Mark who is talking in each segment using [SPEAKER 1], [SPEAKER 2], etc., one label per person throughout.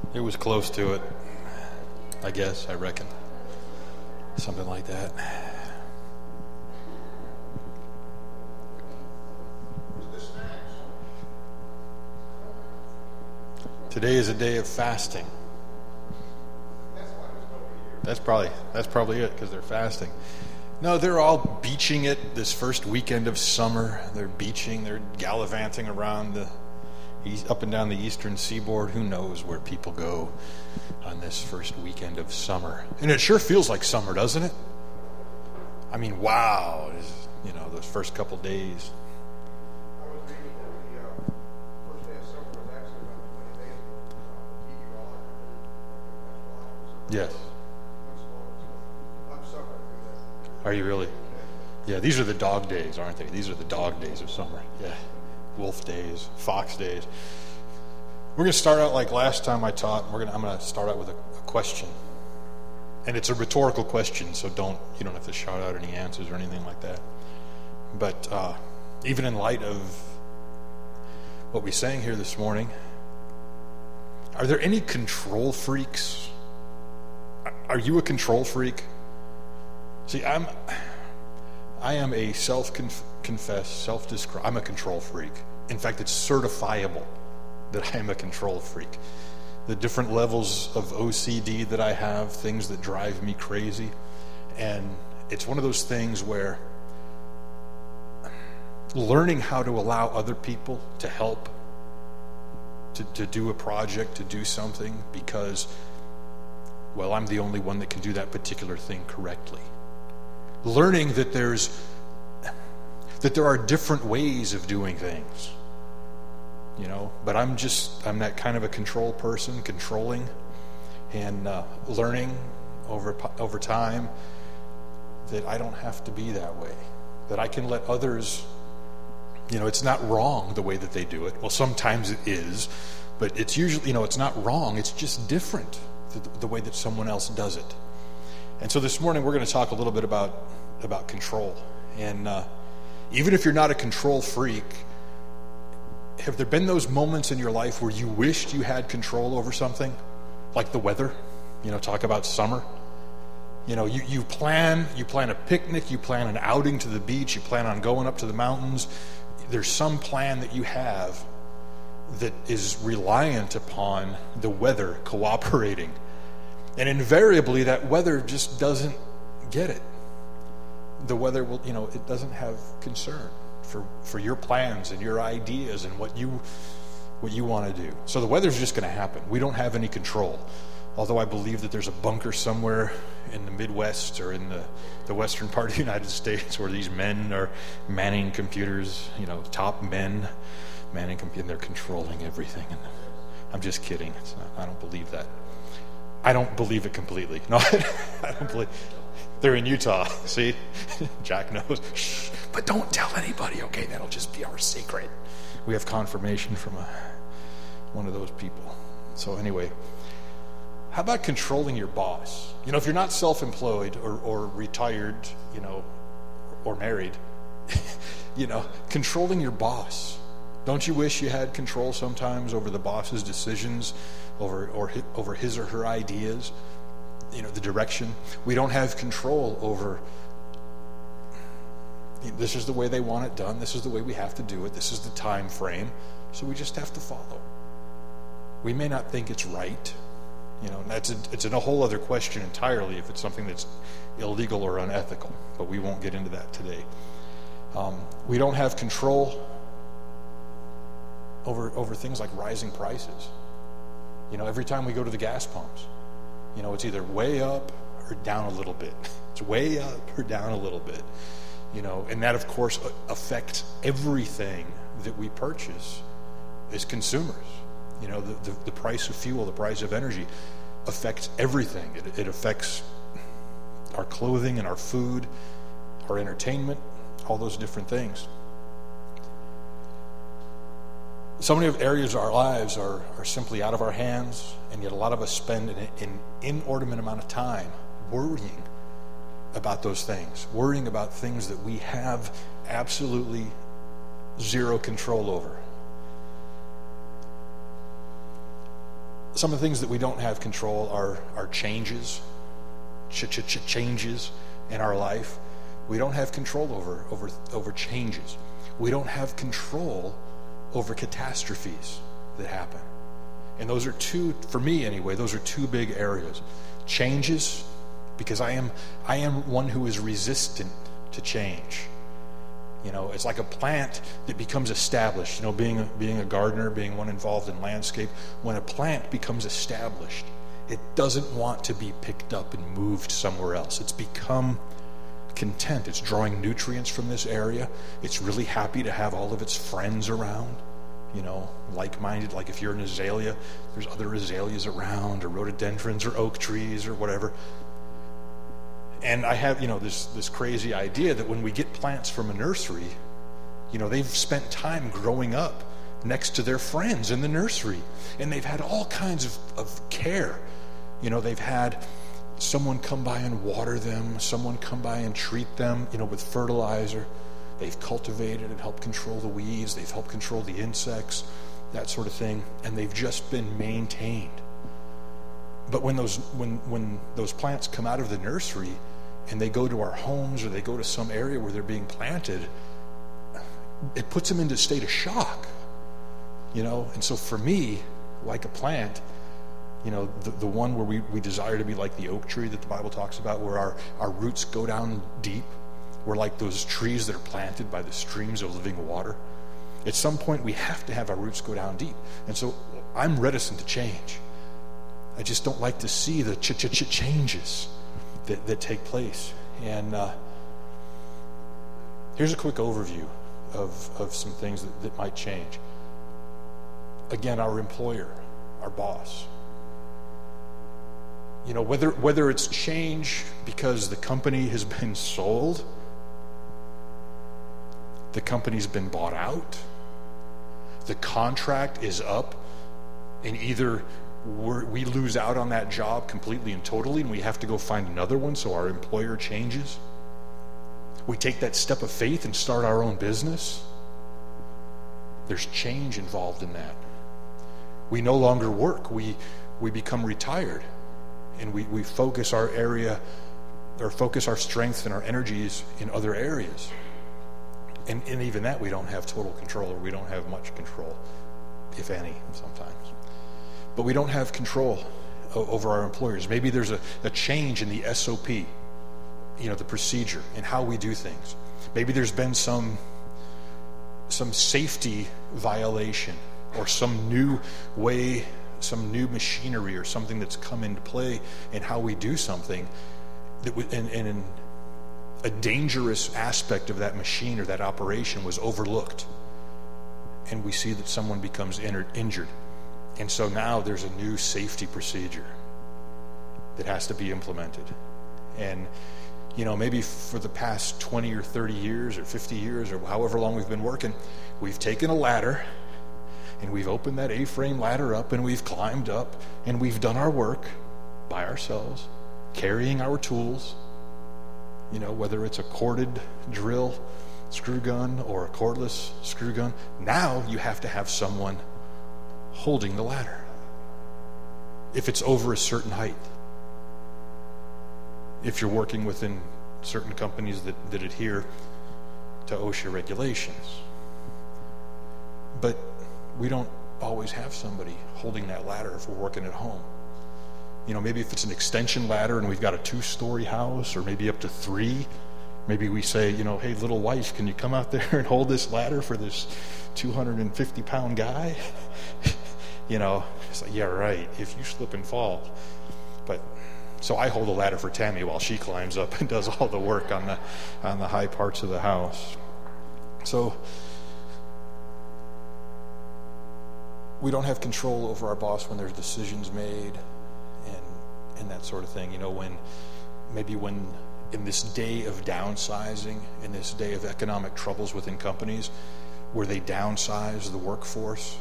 [SPEAKER 1] It was close to it, I guess, I reckon. Something like that. Today is a day of fasting. That's probably it, because they're fasting. No, they're all beaching it this first weekend of summer. They're beaching, they're gallivanting around up and down the eastern seaboard. Who knows where people go on this first weekend of summer. And it sure feels like summer, doesn't it? I mean, wow, those first couple days.
[SPEAKER 2] I was reading that the first day of summer was actually about 20 days ago.
[SPEAKER 1] Yes.
[SPEAKER 2] I'm suffering through that.
[SPEAKER 1] Are you really? Yeah, these are the dog days, aren't they? These are the dog days of summer. Yeah. Wolf days, fox days. We're going to start out like last time I taught. I'm going to start out with a question. And it's a rhetorical question, so you don't have to shout out any answers or anything like that. But even in light of what we sang here this morning, are there any control freaks? Are you a control freak? See, I am a self-confessed, self-described, I'm a control freak. In fact, it's certifiable that I am a control freak. The different levels of OCD that I have, things that drive me crazy. And it's one of those things where learning how to allow other people to help, to do a project, to do something, because, well, I'm the only one that can do that particular thing correctly. Learning that there are different ways of doing things, but I'm that kind of a control person, controlling, and learning over time that I don't have to be that way, that I can let others, it's not wrong the way that they do it. Well, sometimes it is, but it's usually, it's not wrong, it's just different the way that someone else does it. And so this morning we're going to talk a little bit about control. And even if you're not a control freak, have there been those moments in your life where you wished you had control over something? Like the weather? Talk about summer. You plan a picnic, you plan an outing to the beach, you plan on going up to the mountains. There's some plan that you have that is reliant upon the weather cooperating. And invariably that weather just doesn't get it. The weather will, it doesn't have concern for your plans and your ideas and what you want to do. So the weather's just going to happen. We don't have any control. Although I believe that there's a bunker somewhere in the Midwest or in the western part of the United States where these men are manning computers, top men manning computers, and they're controlling everything. And I'm just kidding. I don't believe that. I don't believe it completely. No, I don't believe. They're in Utah. See? Jack knows. Shh. But don't tell anybody, okay? That'll just be our secret. We have confirmation from one of those people. So anyway, how about controlling your boss? If you're not self-employed or retired, or married, controlling your boss. Don't you wish you had control sometimes over the boss's decisions, over his or her ideas? The direction. We don't have control over, this is the way they want it done, this is the way we have to do it, this is the time frame, so we just have to follow. We may not think it's right, it's a whole other question entirely if it's something that's illegal or unethical, but we won't get into that today. We don't have control over things like rising prices. Every time we go to the gas pumps, it's either way up or down a little bit. It's way up or down a little bit. And that, of course, affects everything that we purchase as consumers. The price of fuel, the price of energy affects everything. It affects our clothing and our food, our entertainment, all those different things. So many of areas of our lives are simply out of our hands, and yet a lot of us spend an inordinate amount of time worrying about those things, worrying about things that we have absolutely zero control over. Some of the things that we don't have control are changes, changes in our life. We don't have control over changes. We don't have control over catastrophes that happen. And those are two, for me anyway, those are two big areas. Changes, because I am one who is resistant to change. You know, it's like a plant that becomes established. You know, being a gardener, being one involved in landscape, when a plant becomes established, it doesn't want to be picked up and moved somewhere else. It's become content. It's drawing nutrients from this area. It's really happy to have all of its friends around, you know, like-minded. Like if you're an azalea, there's other azaleas around, or rhododendrons, or oak trees, or whatever. And I have, you know, this crazy idea that when we get plants from a nursery, you know, they've spent time growing up next to their friends in the nursery, and they've had all kinds of care. You know, they've had someone come by and water them, someone come by and treat them, you know, with fertilizer. They've cultivated and helped control the weeds, they've helped control the insects, that sort of thing, and they've just been maintained. But when those plants come out of the nursery and they go to our homes, or they go to some area where they're being planted, it puts them into a state of shock, you know. And so for me, like a plant, you know, the one where we desire to be like the oak tree that the Bible talks about, where our roots go down deep. We're like those trees that are planted by the streams of living water. At some point, we have to have our roots go down deep. And so I'm reticent to change. I just don't like to see the changes that take place. And here's a quick overview of some things that might change. Again, our employer, our boss. You know, whether it's change because the company has been sold, the company's been bought out, the contract is up, and either we lose out on that job completely and totally, and we have to go find another one, so our employer changes. We take that step of faith and start our own business. There's change involved in that. We no longer work. We become retired, and we focus our area, or focus our strength and our energies in other areas. And even that we don't have total control, or we don't have much control, if any, sometimes. But we don't have control over our employers. Maybe there's a change in the SOP, you know, the procedure and how we do things. Maybe there's been some safety violation, or some new way, some new machinery, or something that's come into play in how we do something, that and a dangerous aspect of that machine or that operation was overlooked, and we see that someone becomes injured. And so now there's a new safety procedure that has to be implemented. And, you know, maybe for the past 20 or 30 years or 50 years or however long we've been working, we've taken a ladder and we've opened that A-frame ladder up and we've climbed up and we've done our work by ourselves, carrying our tools, you know, whether it's a corded drill screw gun or a cordless screw gun. Now you have to have someone holding the ladder if it's over a certain height. If you're working within certain companies that adhere to OSHA regulations. But we don't always have somebody holding that ladder if we're working at home. You know, maybe if it's an extension ladder and we've got a 2-story house, or maybe up to 3, maybe we say, you know, hey, little wife, can you come out there and hold this ladder for this 250-pound guy? You know, it's like, yeah, right, if you slip and fall. But so I hold the ladder for Tammy while she climbs up and does all the work on the high parts of the house. So we don't have control over our boss when there's decisions made and that sort of thing. You know, when in this day of downsizing, in this day of economic troubles within companies, where they downsize the workforce,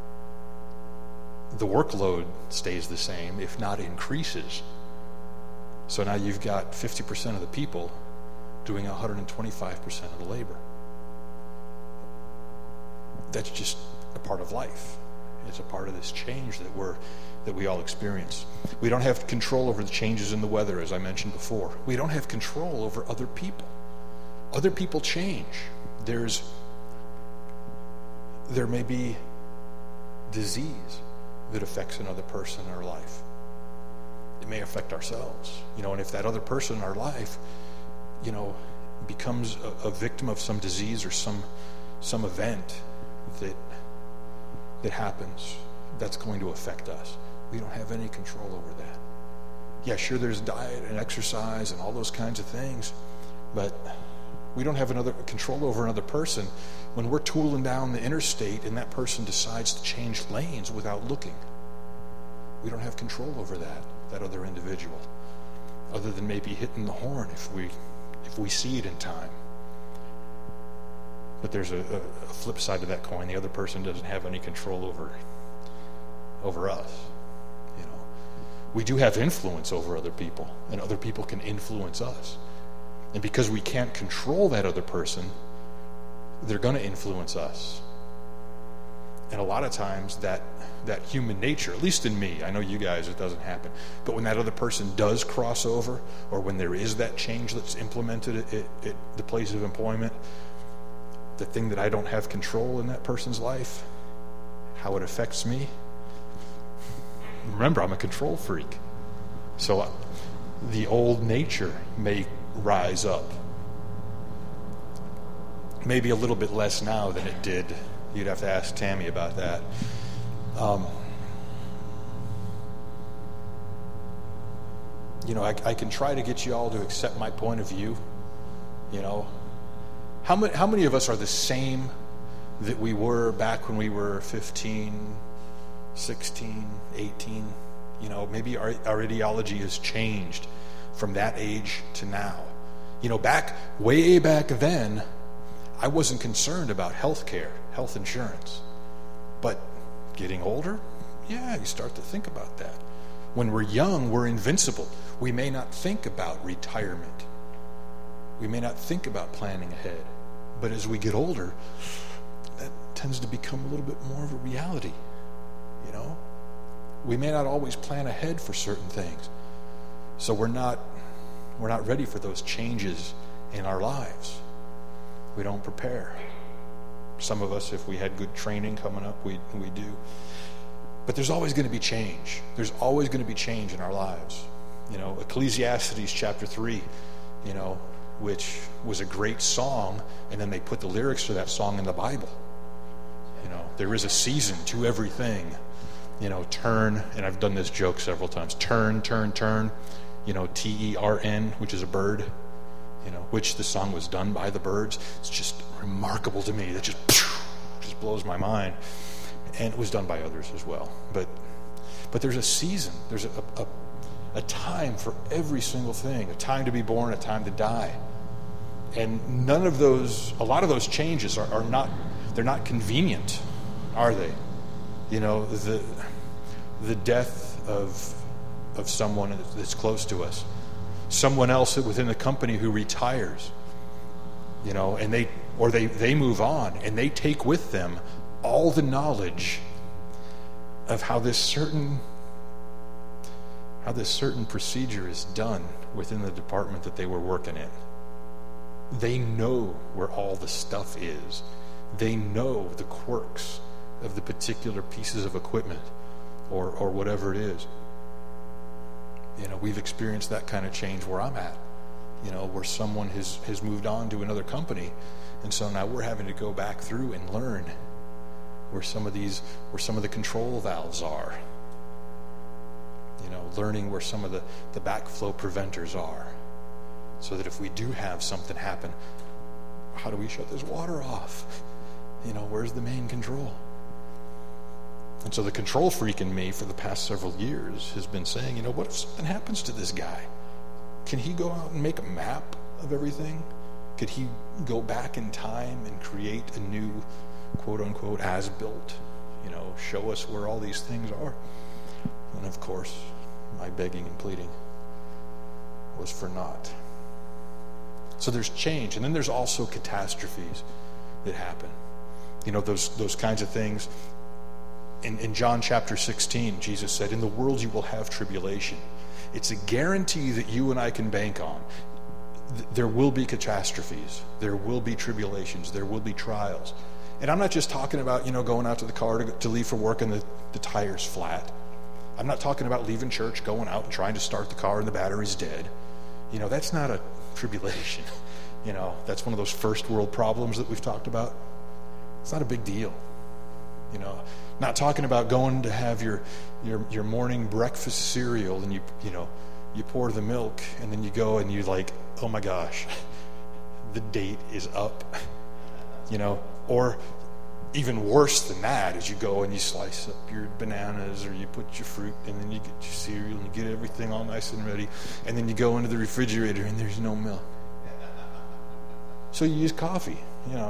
[SPEAKER 1] the workload stays the same, if not increases. So now you've got 50% of the people doing 125% of the labor. That's just a part of life. It's a part of this change that we all experience. We don't have control over the changes in the weather, as I mentioned before. We don't have control over other people. Other people change. There may be disease that affects another person in our life. It may affect ourselves, and if that other person in our life, becomes a victim of some disease or some event that happens, that's going to affect us. We don't have any control over that. Yeah, sure, there's diet and exercise and all those kinds of things, but we don't have control over another person when we're tooling down the interstate and that person decides to change lanes without looking. We don't have control over that other individual, other than maybe hitting the horn if we see it in time. But there's a flip side to that coin. The other person doesn't have any control over us. We do have influence over other people, and other people can influence us. And because we can't control that other person, they're going to influence us. And a lot of times that human nature, at least in me, I know you guys, it doesn't happen, but when that other person does cross over, or when there is that change that's implemented at the place of employment, the thing that I don't have control in that person's life, how it affects me. Remember, I'm a control freak. So the old nature may rise up. Maybe a little bit less now than it did. You'd have to ask Tammy about that. I can try to get you all to accept my point of view. How many of us are the same that we were back when we were 15, 16, 18? Maybe our ideology has changed from that age to now. Way back then, I wasn't concerned about health insurance. But getting older, you start to think about that. When we're young, we're invincible. We may not think about retirement. We may not think about planning ahead. But as we get older, that tends to become a little bit more of a reality. We may not always plan ahead for certain things. So we're not ready for those changes in our lives. We don't prepare. Some of us, if we had good training coming up, we do. But there's always going to be change. There's always going to be change in our lives. Ecclesiastes chapter 3, which was a great song, and then they put the lyrics to that song in the Bible. There is a season to everything. Turn, and I've done this joke several times. Turn, turn, turn. TERN, which is a bird. Which the song was done by the Byrds. It's just remarkable to me. That just blows my mind. And it was done by others as well. But there's a season. There's a time for every single thing. A time to be born, a time to die. And a lot of those changes are not, they're not convenient, are they? The death of someone that's close to us. Someone else within the company who retires, and they move on, and they take with them all the knowledge of how this certain procedure is done within the department that they were working in. They know where all the stuff is. They know the quirks of the particular pieces of equipment or whatever it is. We've experienced that kind of change where I'm at, where someone has moved on to another company, and so now we're having to go back through and learn where some of the control valves are, learning where some of the backflow preventers are, so that if we do have something happen, how do we shut this water off? Where's the main control? And so the control freak in me for the past several years has been saying, what if something happens to this guy? Can he go out and make a map of everything? Could he go back in time and create a new, quote-unquote, as-built, show us where all these things are? And of course, my begging and pleading was for naught. So there's change, and then there's also catastrophes that happen. Those kinds of things In John chapter 16, Jesus said, "In the world you will have tribulation." It's a guarantee that you and I can bank on. There will be catastrophes. There will be tribulations. There will be trials. And I'm not just talking about, going out to the car to leave for work and the tire's flat. I'm not talking about leaving church, going out and trying to start the car and the battery's dead. That's not a tribulation. That's one of those first world problems that we've talked about. It's not a big deal. Not talking about going to have your morning breakfast cereal and you pour the milk and then you go and you're like, oh my gosh, the date is up. Or even worse than that is you go and you slice up your bananas or you put your fruit and then you get your cereal and you get everything all nice and ready, and then you go into the refrigerator and there's no milk. So you use coffee,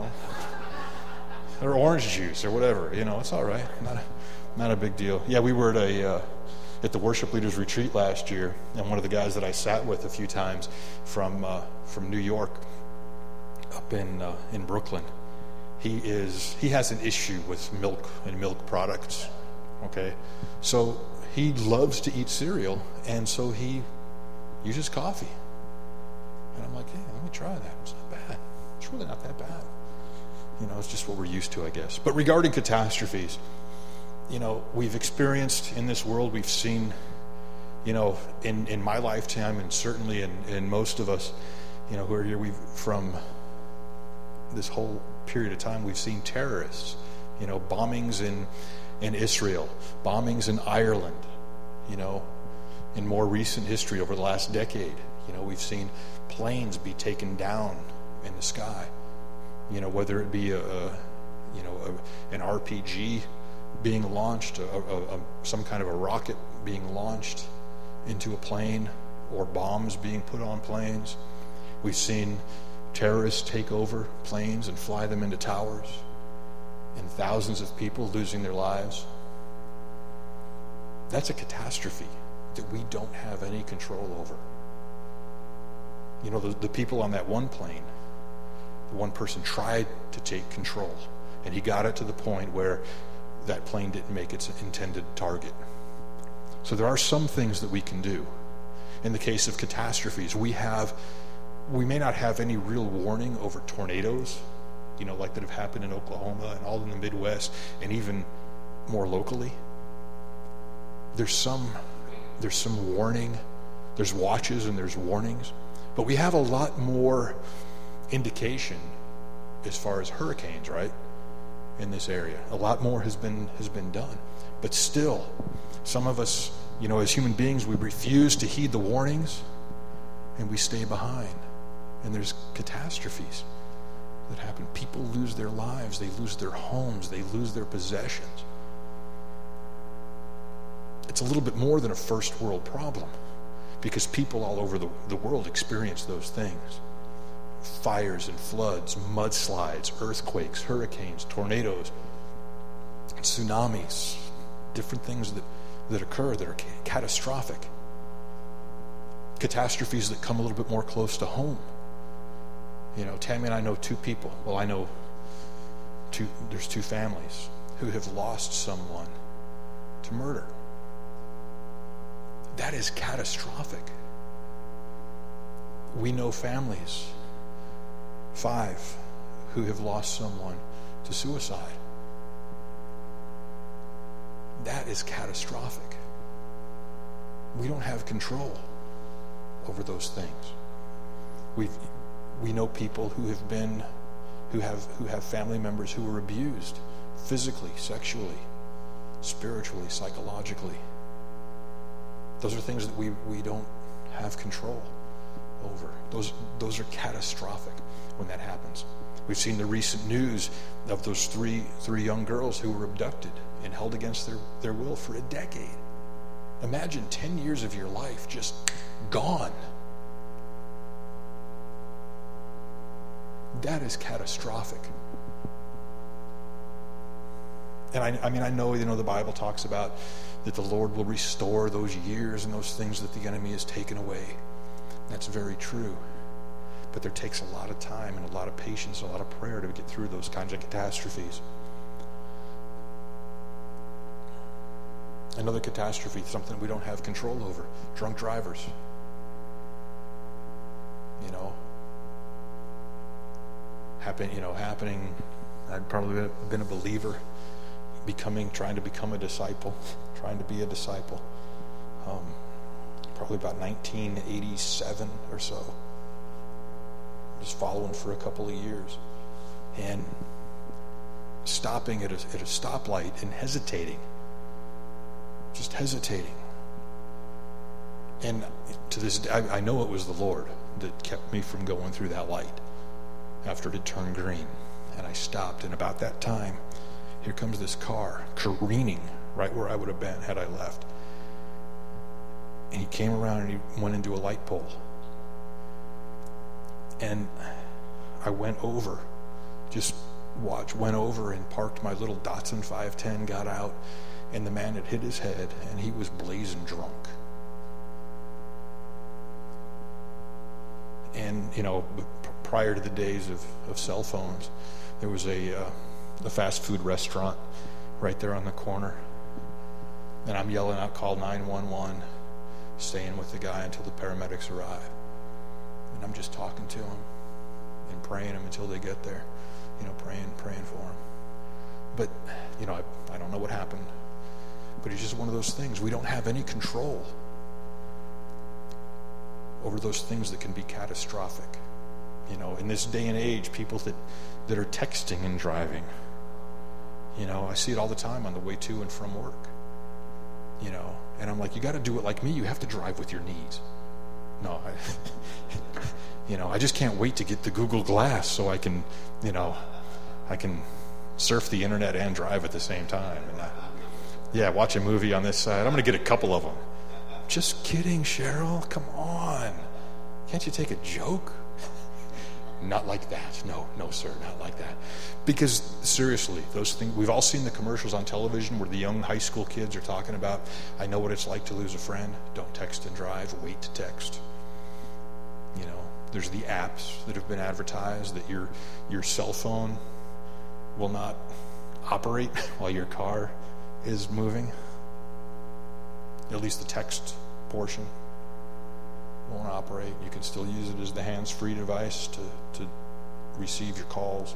[SPEAKER 1] or orange juice or whatever. It's all right. Not a big deal. Yeah, we were at the worship leaders retreat last year, and one of the guys that I sat with a few times from New York up in Brooklyn, he has an issue with milk and milk products. Okay, so he loves to eat cereal, and so he uses coffee. And I'm like, hey, let me try that. It's not bad. It's really not that bad. It's just what we're used to, I guess. But regarding catastrophes, we've experienced in this world, we've seen, in my lifetime, and certainly in most of us, who are here, from this whole period of time, we've seen terrorists, bombings in Israel, bombings in Ireland, in more recent history over the last decade, we've seen planes be taken down in the sky, whether it be an RPG being launched, some kind of a rocket being launched into a plane, or bombs being put on planes. We've seen terrorists take over planes and fly them into towers, and thousands of people losing their lives. That's a catastrophe that we don't have any control over. The people on that one plane, the one person tried to take control, and he got it to the point where that plane didn't make its intended target. So there are some things that we can do. In the case of catastrophes, we may not have any real warning over tornadoes, like that have happened in Oklahoma and all in the Midwest, and even more locally. There's some warning. There's watches and there's warnings. But we have a lot more indication as far as hurricanes, right? In this area. A lot more has been done. But still, some of us, as human beings, we refuse to heed the warnings and we stay behind. And there's catastrophes that happen. People lose their lives, they lose their homes, they lose their possessions. It's a little bit more than a first world problem, because people all over the world experience those things. Fires and floods, mudslides, earthquakes, hurricanes, tornadoes, tsunamis, different things that occur that are catastrophic. Catastrophes that come a little bit more close to home. Tammy and I know two people. Well, I know there's two families who have lost someone to murder. That is catastrophic. We know families, 5, who have lost someone to suicide. That is catastrophic. We don't have control over those things. We know people who have family members who were abused physically, sexually, spiritually, psychologically. Those are things that we don't have control over. Those are catastrophic when that happens. We've seen the recent news of those three young girls who were abducted and held against their will for a decade. Imagine 10 years of your life just gone. That is catastrophic. And I know the Bible talks about that the Lord will restore those years and those things that the enemy has taken away. That's very true. But there takes a lot of time and a lot of patience, a lot of prayer to get through those kinds of catastrophes. Another catastrophe, something we don't have control over, drunk drivers. Happening. I'd probably been a believer, trying to become a disciple, trying to be a disciple. Probably about 1987 or so. Just following for a couple of years, and stopping at a stoplight and hesitating. Just hesitating. And to this day, I know it was the Lord that kept me from going through that light after it had turned green. And I stopped, and about that time, here comes this car careening right where I would have been had I left. And he came around and he went into a light pole. And I went over, went over and parked my little Datsun 510, got out, and the man had hit his head, and he was blazing drunk. And, prior to the days of cell phones, there was a fast food restaurant right there on the corner. And I'm yelling out, call 911, staying with the guy until the paramedics arrive. And I'm just talking to him and praying him until they get there, praying for him. But, I don't know what happened. But it's just one of those things. We don't have any control over those things that can be catastrophic. In this day and age, people that are texting and driving, I see it all the time on the way to and from work, and I'm like, you got to do it like me. You have to drive with your knees. No, I just can't wait to get the Google Glass so I can, I can surf the internet and drive at the same time. And watch a movie on this side. I'm going to get a couple of them. Just kidding, Cheryl. Come on. Can't you take a joke? Not like that. No, sir, not like that. Because seriously, those things, we've all seen the commercials on television where the young high school kids are talking about, I know what it's like to lose a friend. Don't text and drive. Wait to text. There's the apps that have been advertised that your cell phone will not operate while your car is moving. At least the text portion won't operate. You can still use it as the hands-free device to receive your calls.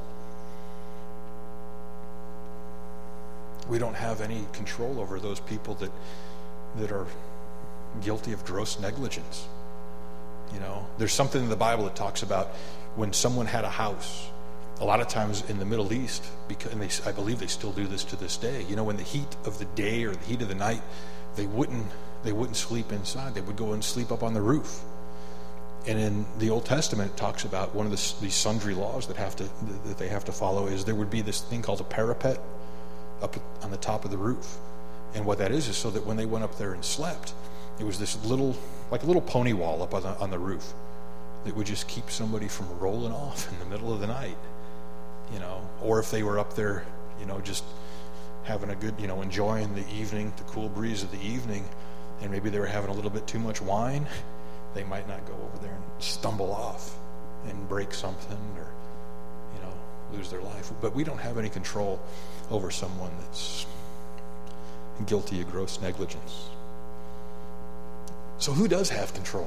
[SPEAKER 1] We don't have any control over those people that are guilty of gross negligence. There's something in the Bible that talks about when someone had a house. A lot of times in the Middle East, I believe they still do this to this day. When the heat of the day or the heat of the night, they wouldn't sleep inside. They would go and sleep up on the roof. And in the Old Testament, it talks about one of these sundry laws that they have to follow is there would be this thing called a parapet up on the top of the roof. And what that is so that when they went up there and slept, it was this little pony wall up on the roof that would just keep somebody from rolling off in the middle of the night. Or if they were up there, just having a good, enjoying the evening, the cool breeze of the evening, and maybe they were having a little bit too much wine, they might not go over there and stumble off and break something or, lose their life. But we don't have any control over someone that's guilty of gross negligence. So who does have control?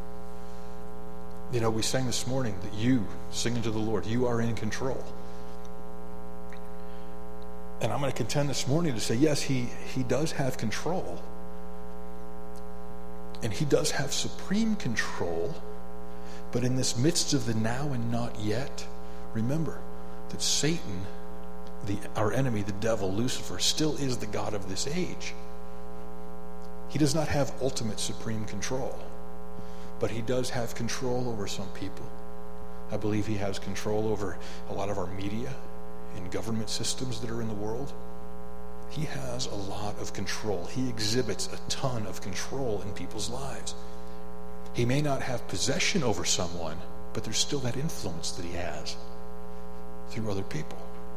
[SPEAKER 1] We sang this morning that you, singing to the Lord, you are in control. And I'm going to contend this morning to say, yes, he does have control. And he does have supreme control. But in this midst of the now and not yet, remember that Satan, our enemy, the devil, Lucifer, still is the god of this age. He does not have ultimate supreme control. But he does have control over some people. I believe he has control over a lot of our media and government systems that are in the world. He has a lot of control. He exhibits a ton of control in people's lives. He may not have possession over someone, but there's still that influence that he has through other people.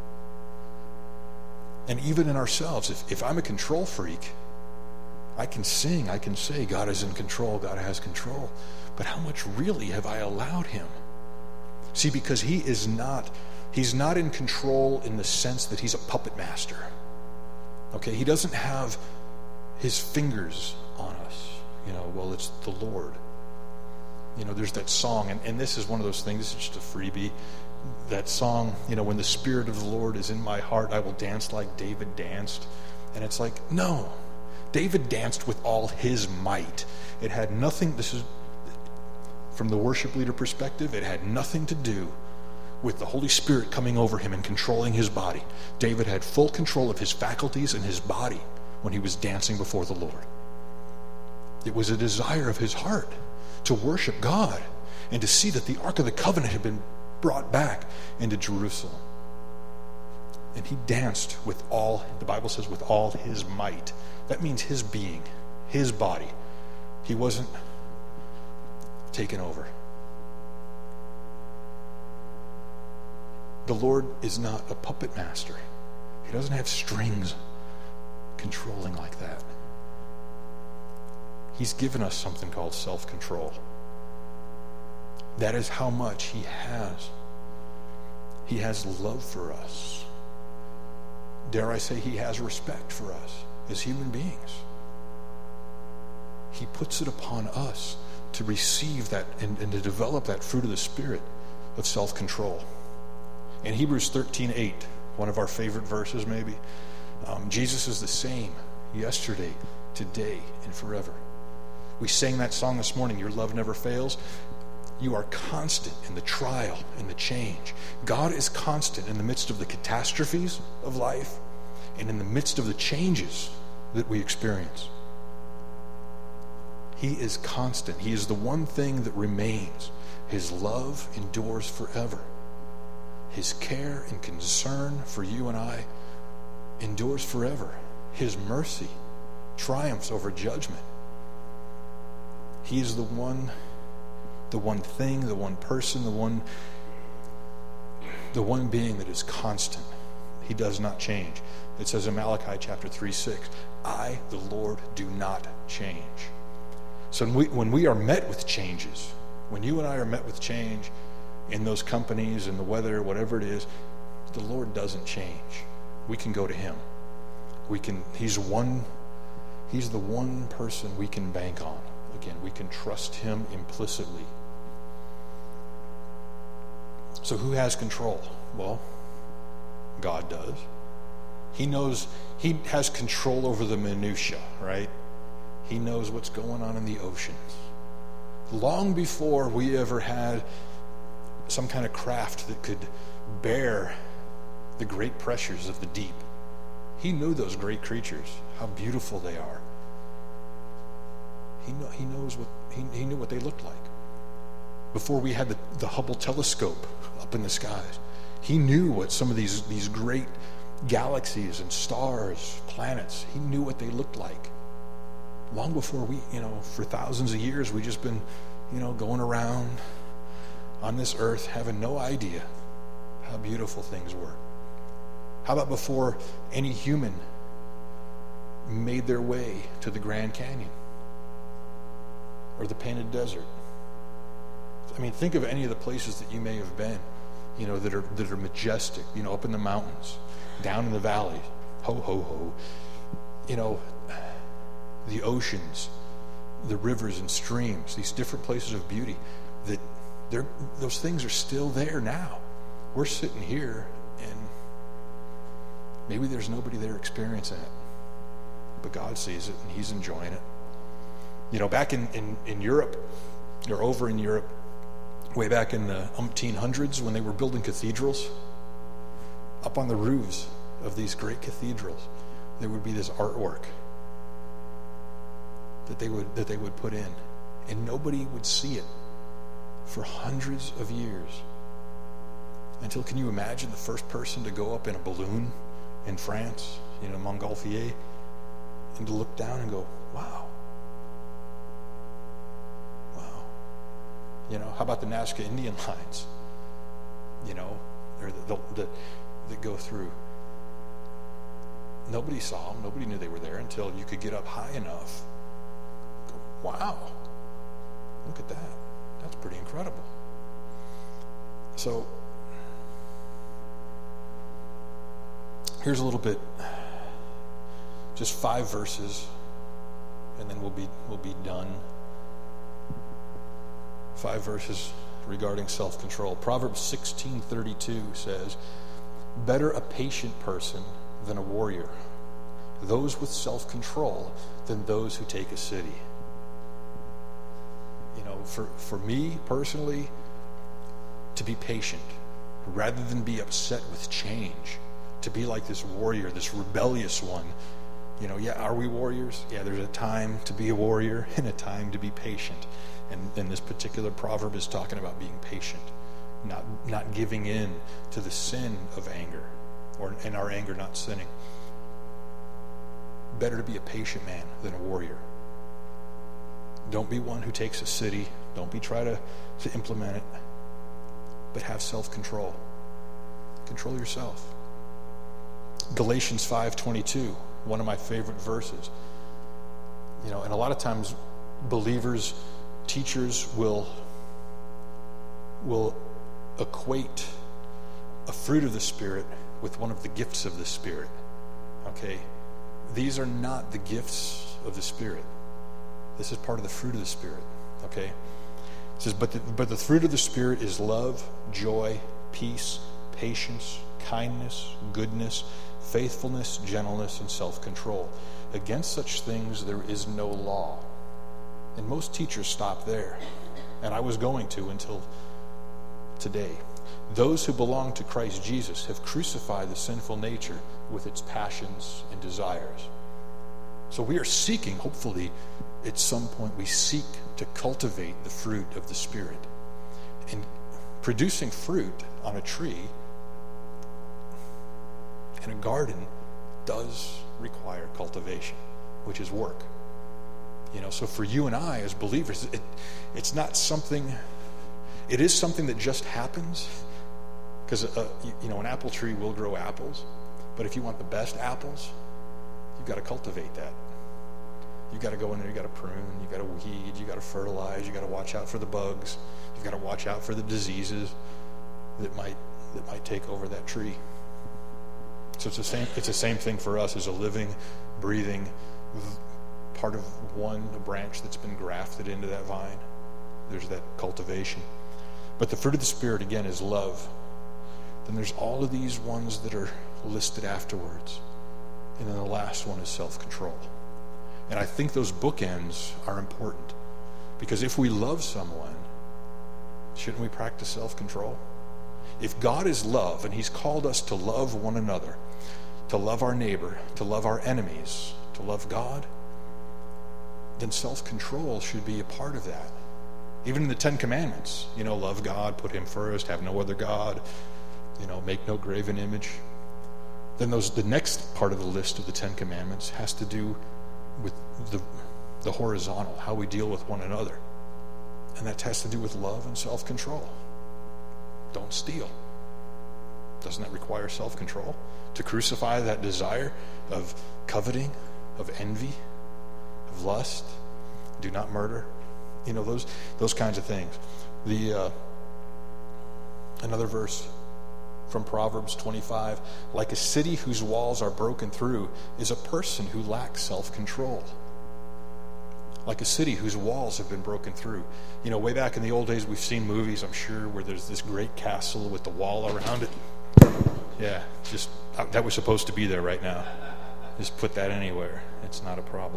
[SPEAKER 1] And even in ourselves, if I'm a control freak, I can sing, I can say, God is in control, God has control. But how much really have I allowed him? See, because he's not in control in the sense that he's a puppet master. Okay, he doesn't have his fingers on us. Well, it's the Lord. There's that song, and this is one of those things, this is just a freebie. That song, when the Spirit of the Lord is in my heart, I will dance like David danced. And it's like, no. David danced with all his might. It had nothing, this is from the worship leader perspective, it had nothing to do with the Holy Spirit coming over him and controlling his body. David had full control of his faculties and his body when he was dancing before the Lord. It was a desire of his heart to worship God and to see that the Ark of the Covenant had been brought back into Jerusalem. And he danced with all, the Bible says, with all his might. That means his being, his body. He wasn't taken over. The Lord is not a puppet master. He doesn't have strings controlling like that. He's given us something called self-control. That is how much he has. He has love for us. Dare I say, he has respect for us as human beings. He puts it upon us to receive that and to develop that fruit of the Spirit of self-control. In Hebrews 13:8, one of our favorite verses maybe, Jesus is the same yesterday, today, and forever. We sang that song this morning, Your Love Never Fails. You are constant in the trial and the change. God is constant in the midst of the catastrophes of life and in the midst of the changes that we experience. He is constant. He is the one thing that remains. His love endures forever. His care and concern for you and I endures forever. His mercy triumphs over judgment. He is the one thing, the one person, the one being that is constant. He does not change. It says in Malachi chapter 3:6, I, the Lord, do not change. So when we are met with changes, when you and I are met with change in those companies, in the weather, whatever it is, the Lord doesn't change. We can go to him. He's the one person we can bank on. Again, we can trust him implicitly. So who has control? Well, God does. He knows, he has control over the minutia, right? He knows what's going on in the oceans. Long before we ever had some kind of craft that could bear the great pressures of the deep, he knew those great creatures, how beautiful they are. He knew what they looked like. Before we had the Hubble telescope up in the skies, he knew what some of these great galaxies and stars, planets, he knew what they looked like. Long before we, for thousands of years, we've just been, going around on this earth having no idea how beautiful things were. How about before any human made their way to the Grand Canyon or the Painted Desert? I mean, think of any of the places that you may have been, that are majestic, up in the mountains, down in the valleys, ho, ho, ho. The oceans, the rivers and streams, these different places of beauty, those things are still there now. We're sitting here, and maybe there's nobody there experiencing it, but God sees it, and he's enjoying it. Back in Europe, or over in Europe, way back in the 1800s, when they were building cathedrals, up on the roofs of these great cathedrals, there would be this artwork that they would put in, and nobody would see it for hundreds of years until, can you imagine the first person to go up in a balloon in France, Montgolfier, and to look down and go, wow. How about the Nazca Indian lines? Or that go through. Nobody saw them. Nobody knew they were there until you could get up high enough. Go, wow, look at that. That's pretty incredible. So, here's a little bit, just 5 verses and then we'll be done. 5 verses regarding self-control. Proverbs 16:32 says, "Better a patient person than a warrior, those with self-control than those who take a city." You know, for me personally, to be patient rather than be upset with change, to be like this warrior, this rebellious one. You know, yeah, are we warriors? Yeah, there's a time to be a warrior and a time to be patient. And this particular proverb is talking about being patient, not giving in to the sin of anger, or in our anger not sinning. Better to be a patient man than a warrior. Don't be one who takes a city. Don't be try to implement it, but have self-control. Control yourself. Galatians 5:22, one of my favorite verses. You know, and a lot of times believers, teachers will equate a fruit of the Spirit with one of the gifts of the Spirit. Okay? These are not the gifts of the Spirit. This is part of the fruit of the Spirit. Okay? It says, but the fruit of the Spirit is love, joy, peace, patience, kindness, goodness, faithfulness, gentleness, and self-control. Against such things there is no law. And most teachers stop there. And I was going to until today. Those who belong to Christ Jesus have crucified the sinful nature with its passions and desires. So we are seeking, hopefully, at some point we seek to cultivate the fruit of the Spirit. And producing fruit on a tree in a garden does require cultivation, which is work. You know, so for you and I as believers, it's not something, it is something that just happens, because you know, an apple tree will grow apples, but if you want the best apples, you've got to cultivate that. You've got to go in there, you've got to prune, you've got to weed, you've got to fertilize, you've got to watch out for the bugs, you've got to watch out for the diseases that might take over that tree. So it's the same thing for us as a living, breathing part of a branch that's been grafted into that vine. There's that cultivation. But the fruit of the Spirit, again, is love. Then there's all of these ones that are listed afterwards. And then the last one is self-control. And I think those bookends are important. Because if we love someone, shouldn't we practice self-control? If God is love, and He's called us to love one another, to love our neighbor, to love our enemies, to love God, then self-control should be a part of that. Even in the 10 Commandments, you know, love God, put Him first, have no other God, you know, make no graven image. Then the next part of the list of the 10 Commandments has to do with the horizontal, how we deal with one another. And that has to do with love and self-control. Don't steal. Doesn't that require self-control? To crucify that desire of coveting, of envy, of lust, do not murder. You know, those kinds of things. Another verse from Proverbs 25, like a city whose walls are broken through is a person who lacks self-control. Like a city whose walls have been broken through. You know, way back in the old days, we've seen movies, I'm sure, where there's this great castle with the wall around it. Yeah, just that was supposed to be there right now. Just put that anywhere. It's not a problem.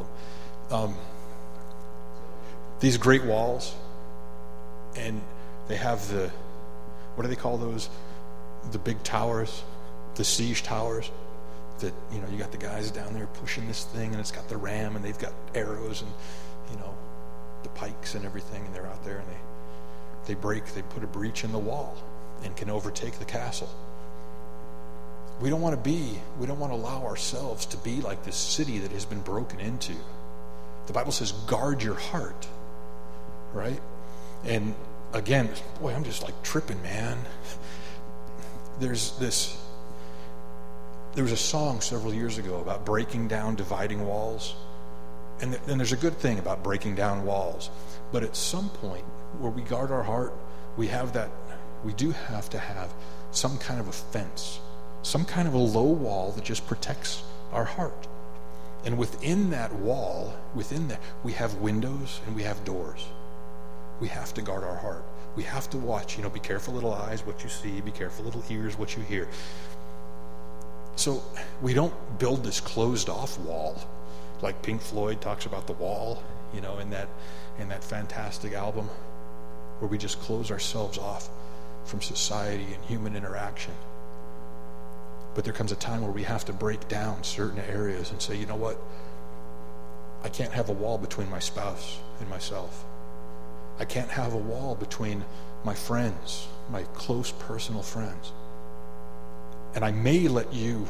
[SPEAKER 1] These great walls, and they have what do they call those? The big towers, the siege towers. That, you know, you got the guys down there pushing this thing, and it's got the ram, and they've got arrows, and, you know, the pikes and everything, and they're out there, and they put a breach in the wall and can overtake the castle. We don't want to allow ourselves to be like this city that has been broken into. The Bible says, guard your heart, right? And again, boy, I'm just like tripping, man. There was a song several years ago about breaking down dividing walls. And there's a good thing about breaking down walls. But at some point where we guard our heart, we do have to have some kind of a fence, some kind of a low wall that just protects our heart. And within that wall, within that, we have windows and we have doors. We have to guard our heart. We have to watch, be careful little eyes, what you see, be careful little ears, what you hear. So we don't build this closed off wall like Pink Floyd talks about the wall, in that fantastic album, where we just close ourselves off from society and human interaction. But there comes a time where we have to break down certain areas and say, you know what? I can't have a wall between my spouse and myself. I can't have a wall between my friends, my close personal friends. And I may let you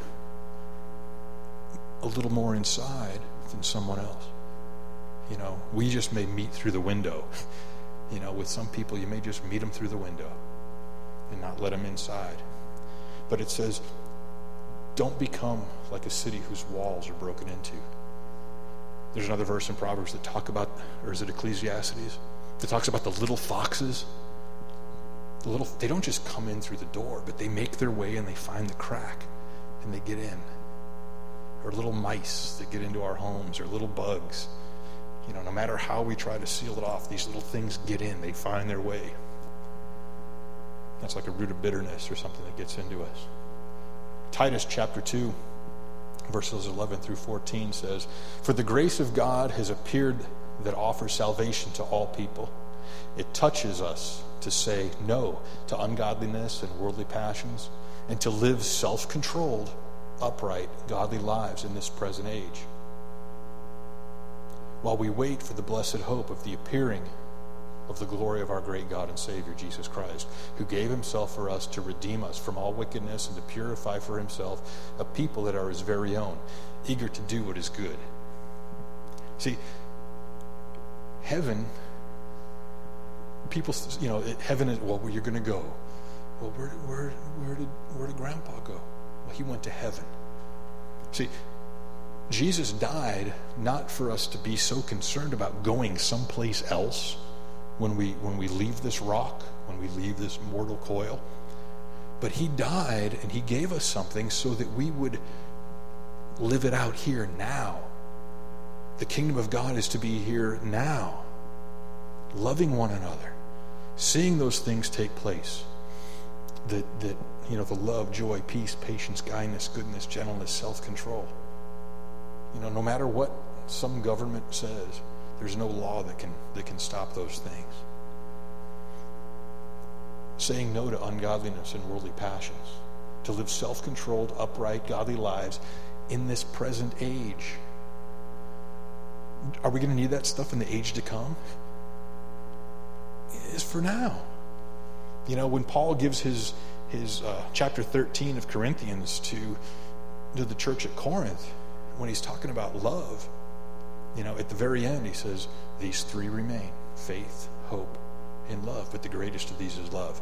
[SPEAKER 1] a little more inside than someone else. We just may meet through the window. With some people, you may just meet them through the window and not let them inside. But it says, don't become like a city whose walls are broken into. There's another verse in Proverbs that or is it Ecclesiastes? That talks about the little foxes. They don't just come in through the door, but they make their way and they find the crack and they get in. Or little mice that get into our homes, or little bugs. No matter how we try to seal it off, these little things get in. They find their way. That's like a root of bitterness or something that gets into us. Titus chapter 2, verses 11 through 14 says, "For the grace of God has appeared that offers salvation to all people. It touches us to say no to ungodliness and worldly passions, and to live self-controlled, upright, godly lives in this present age, while we wait for the blessed hope of the appearing of the glory of our great God and Savior, Jesus Christ, who gave himself for us to redeem us from all wickedness and to purify for himself a people that are his very own, eager to do what is good." See, heaven, people, heaven is, well, where you're going to go. Well, where did Grandpa go? Well, he went to heaven. See, Jesus died not for us to be so concerned about going someplace else when we leave this rock, when we leave this mortal coil, but he died and he gave us something so that we would live it out here now. The kingdom of God is to be here now, loving one another, seeing those things take place. The love, joy, peace, patience, kindness, goodness, gentleness, self-control. No matter what some government says, there's no law that can stop those things. Saying no to ungodliness and worldly passions, to live self-controlled, upright, godly lives in this present age. Are we going to need that stuff in the age to come? It's for now. When Paul gives his chapter 13 of Corinthians to the church at Corinth, when he's talking about love, at the very end he says, these three remain: faith, hope, and love. But the greatest of these is love.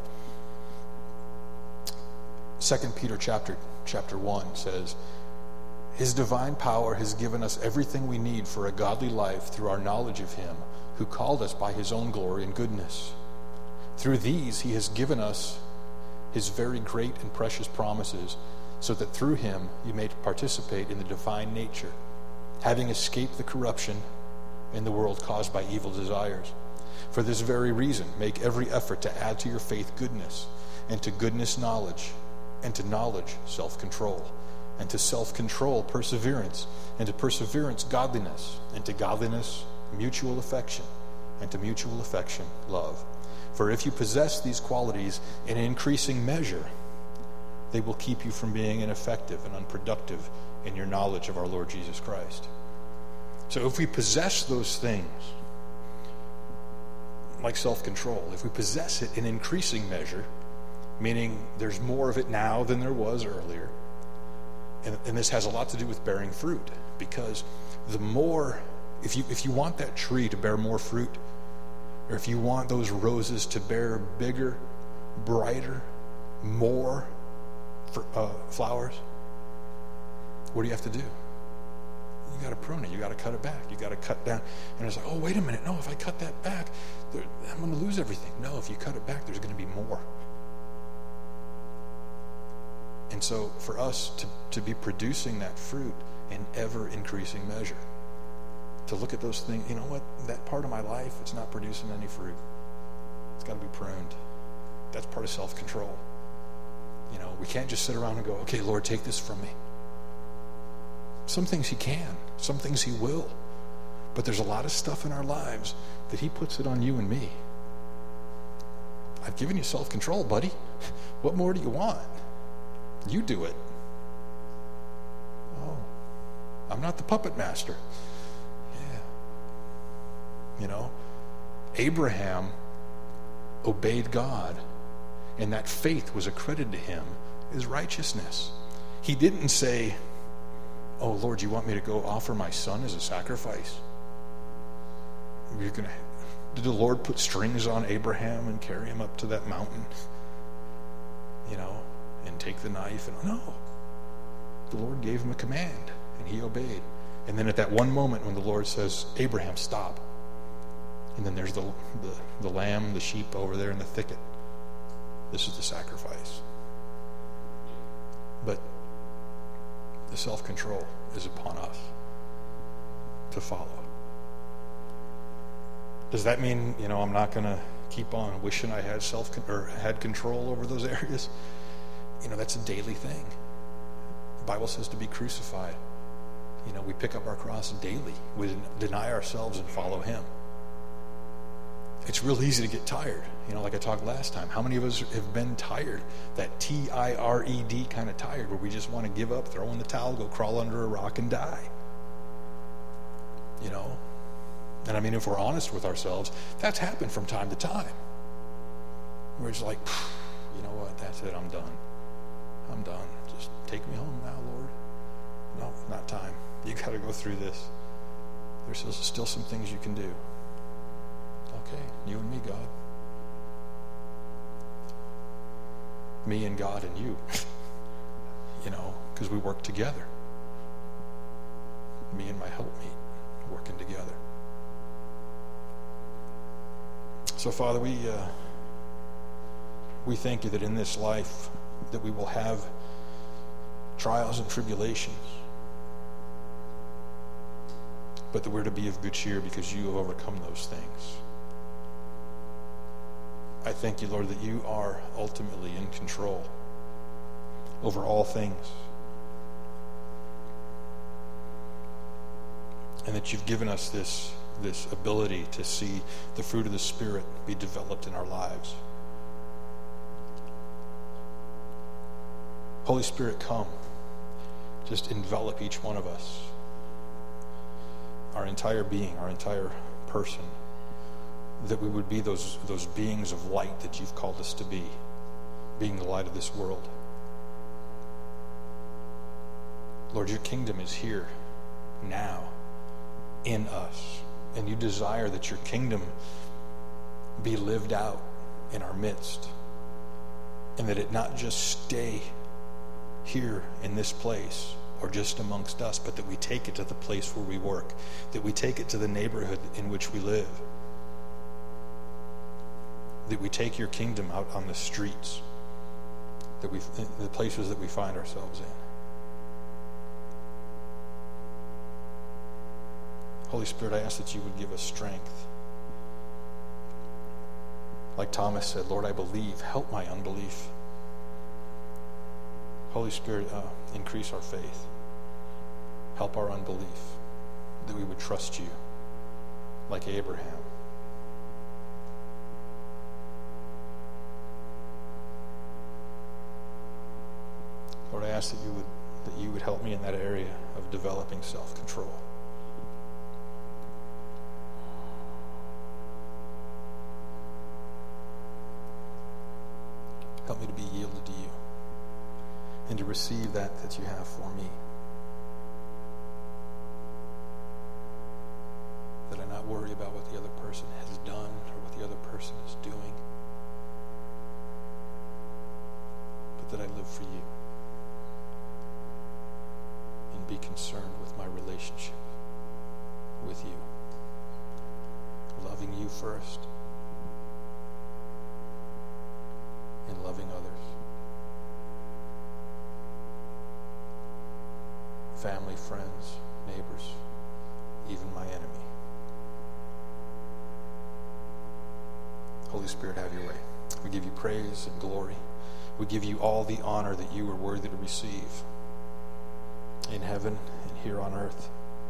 [SPEAKER 1] 2 Peter chapter 1 says, "His divine power has given us everything we need for a godly life through our knowledge of him who called us by his own glory and goodness. Through these he has given us his very great and precious promises, so that through him you may participate in the divine nature, having escaped the corruption in the world caused by evil desires. For this very reason, make every effort to add to your faith goodness, and to goodness knowledge, and to knowledge self-control, and to self-control perseverance, and to perseverance godliness, and to godliness mutual affection, and to mutual affection love. For if you possess these qualities in increasing measure, they will keep you from being ineffective and unproductive in your knowledge of our Lord Jesus Christ." So if we possess those things, like self-control, if we possess it in increasing measure, meaning there's more of it now than there was earlier, and this has a lot to do with bearing fruit, because the more, if you want that tree to bear more fruit, or if you want those roses to bear bigger, brighter, more flowers, what do you have to do? You got to prune it. You got to cut it back. You got to cut down. And it's like, oh, wait a minute. No, if I cut that back, I'm going to lose everything. No, if you cut it back, there's going to be more. And so for us to be producing that fruit, in ever increasing measure. To look at those things, you know what? That part of my life, it's not producing any fruit. It's got to be pruned. That's part of self-control. You know, we can't just sit around and go, okay, Lord, take this from me. Some things he can. Some things he will. But there's a lot of stuff in our lives that he puts it on you and me. I've given you self-control, buddy. What more do you want? You do it. Oh, I'm not the puppet master. Yeah. You know, Abraham obeyed God, and that faith was accredited to him as righteousness. He didn't say, oh, Lord, you want me to go offer my son as a sacrifice? Did the Lord put strings on Abraham and carry him up to that mountain? You know, and take the knife? And no. The Lord gave him a command, and he obeyed. And then at that one moment when the Lord says, Abraham, stop. And then there's the lamb, the sheep over there in the thicket. This is the sacrifice. But the self-control is upon us to follow. Does that mean, you know, I'm not going to keep on wishing I had had control over those areas? You know, that's a daily thing. The Bible says to be crucified. You know, we pick up our cross daily. We deny ourselves and follow him. It's real easy to get tired. You know, like I talked last time. How many of us have been tired? That T-I-R-E-D kind of tired, where we just want to give up, throw in the towel, go crawl under a rock and die. You know? And I mean, if we're honest with ourselves, that's happened from time to time. We're just like, you know what? That's it. I'm done. I'm done. Just take me home now, Lord. No, not time. You got to go through this. There's still some things you can do. Okay, you and me, God. Me and God and you. You know, because we work together. Me and my helpmeet working together. So, Father, we thank you that in this life that we will have trials and tribulations, but that we're to be of good cheer because you have overcome those things. I thank you, Lord, that you are ultimately in control over all things, and that you've given us this ability to see the fruit of the Spirit be developed in our lives. Holy Spirit, come. Just envelop each one of us, our entire being, our entire person, that we would be those beings of light that you've called us to be, being the light of this world. Lord, your kingdom is here now in us. And you desire that your kingdom be lived out in our midst. And that it not just stay here in this place or just amongst us, but that we take it to the place where we work. That we take it to the neighborhood in which we live. That we take your kingdom out on the streets. The places that we find ourselves in. Holy Spirit, I ask that you would give us strength. Like Thomas said, Lord, I believe. Help my unbelief. Holy Spirit, increase our faith. Help our unbelief. That we would trust you like Abraham. Lord, I ask that you would help me in that area of developing self-control. Help me to be yielded to you and to receive that you have for me. That I not worry about what the other person has done or what the other person is doing, but that I live for you and be concerned with my relationship with you. Loving you first and loving others. Family friends, neighbors, even my enemy. Holy Spirit, have your way. We give you praise and glory. We give you all the honor that you are worthy to receive in heaven and here on earth.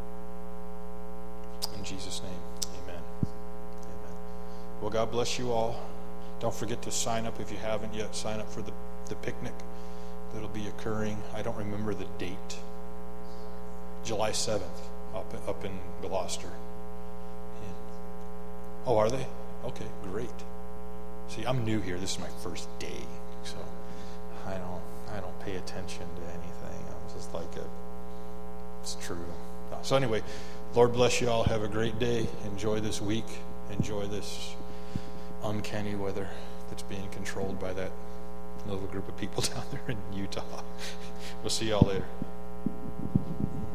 [SPEAKER 1] In Jesus' name, amen. Amen. Well, God bless you all. Don't forget to sign up if you haven't yet. Sign up for the picnic that'll be occurring. I don't remember the date. July 7th up in Gloucester. Yeah. Oh, are they? Okay, great. See, I'm new here. This is my first day, so I don't pay attention to anything. I'm just like it's true. So anyway, Lord bless you all. Have a great day. Enjoy this week. Enjoy this uncanny weather that's being controlled by that little group of people down there in Utah. We'll see y'all later.